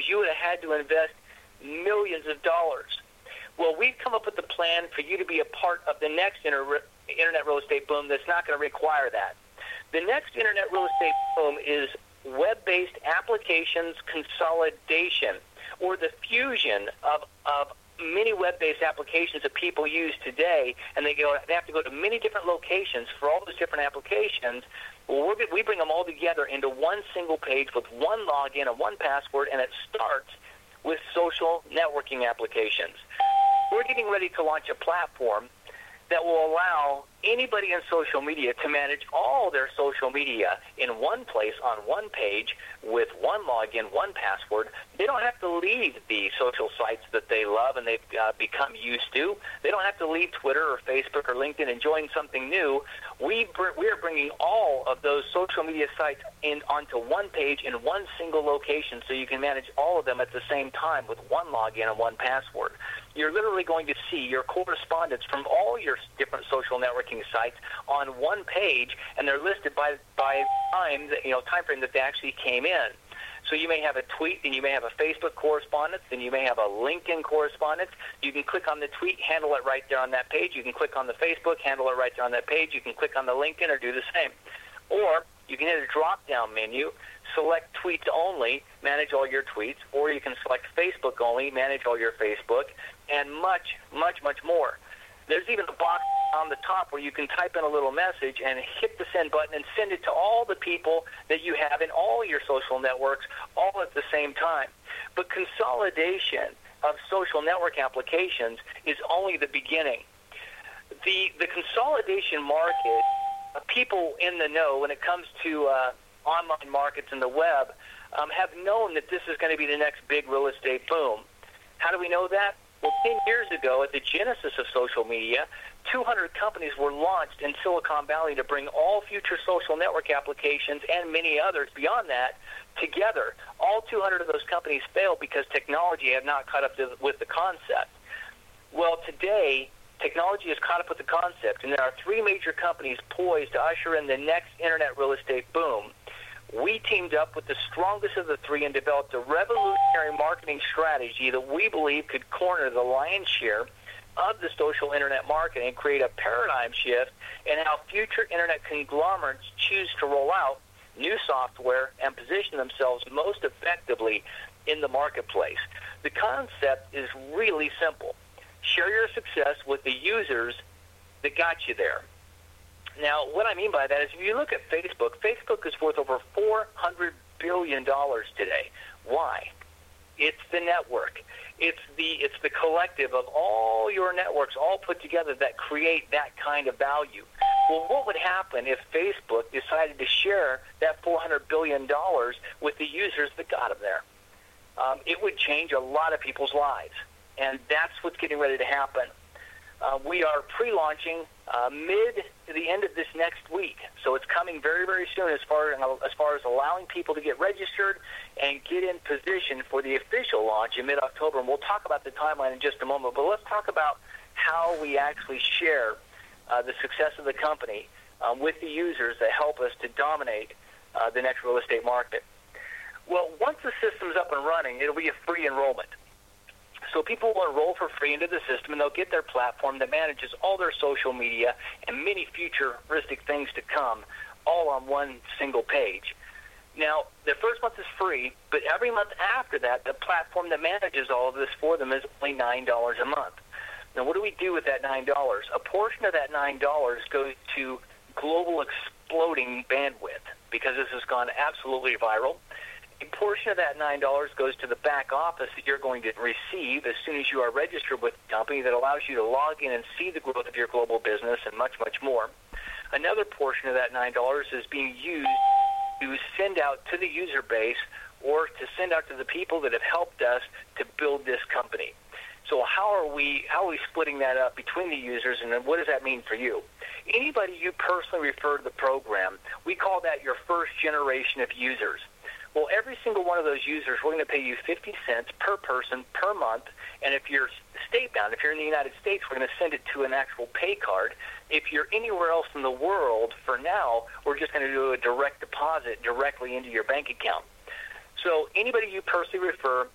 you would have had to invest millions of dollars. Well, we've come up with a plan for you to be a part of the next internet real estate boom that's not going to require that. The next internet real estate boom is web-based applications consolidation, or the fusion of many web-based applications that people use today, and they have to go to many different locations for all those different applications. Well, we bring them all together into one single page with one login and one password, and it starts with social networking applications. We're getting ready to launch a platform that will allow anybody in social media to manage all their social media in one place on one page with one login, one password. They don't have to leave the social sites that they love and they've become used to. They don't have to leave Twitter or Facebook or LinkedIn and join something new. We are bringing all of those social media sites onto one page in one single location so you can manage all of them at the same time with one login and one password. You're literally going to see your correspondence from all your different social networking sites on one page, and they're listed by time frame that they actually came in. So you may have a tweet, and you may have a Facebook correspondence, and you may have a LinkedIn correspondence. You can click on the tweet, handle it right there on that page. You can click on the Facebook, handle it right there on that page. You can click on the LinkedIn or do the same. Or you can hit a drop-down menu, select tweets only, manage all your tweets, or you can select Facebook only, manage all your Facebook, and much, much, much more. There's even a box on the top where you can type in a little message and hit the send button and send it to all the people that you have in all your social networks all at the same time. But consolidation of social network applications is only the beginning. The consolidation market, people in the know when it comes to online markets and the web have known that this is going to be the next big real estate boom. How do we know that? Well, 10 years ago, at the genesis of social media, 200 companies were launched in Silicon Valley to bring all future social network applications and many others beyond that together. All 200 of those companies failed because technology had not caught up with the concept. Well, today, technology has caught up with the concept, and there are three major companies poised to usher in the next internet real estate boom. We teamed up with the strongest of the three and developed a revolutionary marketing strategy that we believe could corner the lion's share of the social internet market and create a paradigm shift in how future internet conglomerates choose to roll out new software and position themselves most effectively in the marketplace. The concept is really simple. Share your success with the users that got you there. Now, what I mean by that is if you look at Facebook, Facebook is worth over $400 billion today. Why? It's the network. It's the collective of all your networks all put together that create that kind of value. Well, what would happen if Facebook decided to share that $400 billion with the users that got them there? It would change a lot of people's lives, and that's what's getting ready to happen. We are pre-launching mid to the end of this next week, so it's coming very, very soon as far as allowing people to get registered and get in position for the official launch in mid-October. And we'll talk about the timeline in just a moment, but let's talk about how we actually share the success of the company with the users that help us to dominate the next real estate market. Well, once the system's up and running, it'll be a free enrollment. So people will enroll for free into the system, and they'll get their platform that manages all their social media and many futuristic things to come, all on one single page. Now, the first month is free, but every month after that, the platform that manages all of this for them is only $9 a month. Now, what do we do with that $9? A portion of that $9 goes to global exploding bandwidth because this has gone absolutely viral. A portion of that $9 goes to the back office that you're going to receive as soon as you are registered with the company that allows you to log in and see the growth of your global business and much, much more. Another portion of that $9 is being used to send out to the user base or to send out to the people that have helped us to build this company. So how are we splitting that up between the users, and then what does that mean for you? Anybody you personally refer to the program, we call that your first generation of users. Well, every single one of those users, we're going to pay you 50 cents per person per month, and if you're state-bound, if you're in the United States, we're going to send it to an actual pay card. If you're anywhere else in the world, for now, we're just going to do a direct deposit directly into your bank account. So anybody you personally refer,